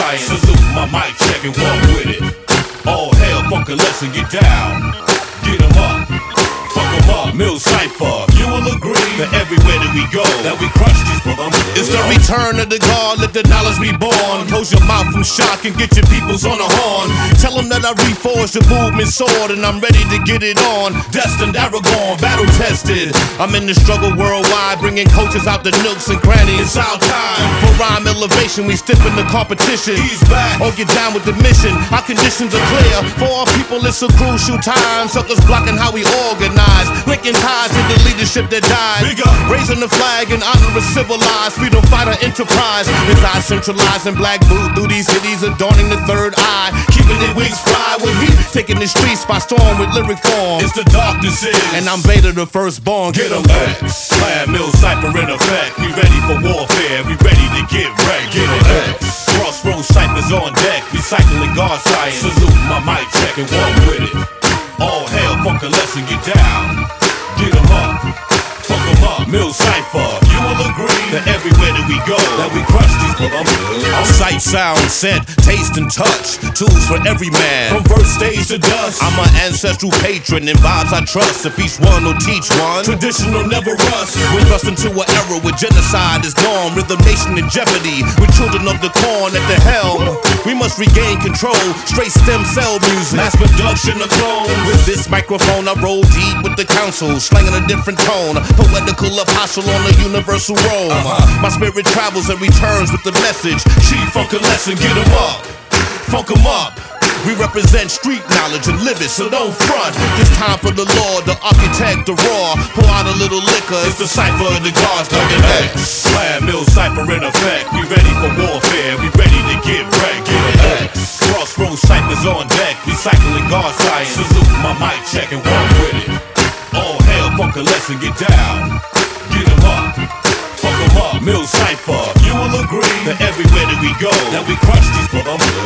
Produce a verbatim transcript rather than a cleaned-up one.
science. Salute my mic check and walk with it. All hail, Funky Lesson, get down. Get 'em up, fuck 'em up. Mill Cypher, you will agree that everywhere that we go, that we crush these brothers. It's the return of the God, let the knowledge be born. Close your mouth from shock and get your peoples on the horn. Tell them that I reforged the movement sword and I'm ready to get it on. Destined, Aragorn, battle tested. I'm in the struggle worldwide, bringing coaches out the nooks and crannies. It's our time. For rhyme elevation, we stiffen the competition. He's back. Or get down with the mission. Our conditions are clear. For our people, it's a crucial time. Suckers blocking how we organize. Linking ties to the leadership that died. Raising the flag and honor a civilized freedom fighter enterprise. Reside centralized in black boot through these cities, adorning the third eye. Keeping their wings fly with heat. Taking the streets by storm with lyric form. It's the darkness is. And I'm Vader the firstborn. Get 'em X. Plan Mill Cypher in effect. We ready for warfare. We ready to get wrecked. Get 'em X. Crossroads Cyphers on deck. Recycling God science. Salute my mic check and walk with it. All hail, Funky Lesson, get down. Get 'em up, fuck 'em up. Mill Cypher, you will agree that everywhere that we go, that we crush these brothers. Sight, sound, scent, taste, and touch. Tools for every man. From first stage to dust. I'm an ancestral patron and vibes I trust. If each one will teach one, traditional never rust. We thrust into an era where genocide is gone. Rhythm nation in jeopardy. With children of the corn at the helm. We must regain control. Straight stem cell music. Mass production of clones. With this microphone, I roll deep with the council. Slanging a different tone. Poetical apostle on the universal road. Uh-huh. My spirit travels and returns with the message. Chief Funky Lesson, get 'em up. Funk 'em up. We represent street knowledge and live it, so don't front. It's time for the Lord, the architect, the raw. Pour out a little liquor, it's the cipher of the gods, Duncan X. Plan Mill Cypher in effect. We ready for warfare, we ready to get wrecked. Get an X. Crossroads Cyphers on deck, recycling God science. Salute my mic check and walk with it. All hail, Funky Lesson, get down. Get 'em up, fuck 'em up. Mill Cypher, you will agree that everywhere that we go, that we crush these brothers.